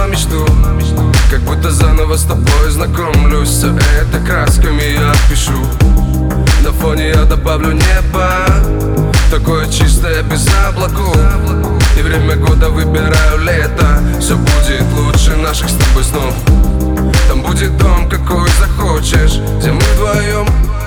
на мечту, как будто заново с тобой знакомлюсь. Все это красками я пишу, на фоне я добавлю небо, такое чистое без облаков. И время года выбираю лето, все будет лучше наших с тобой снов. Там будет дом, какой захочешь, где мы вдвоем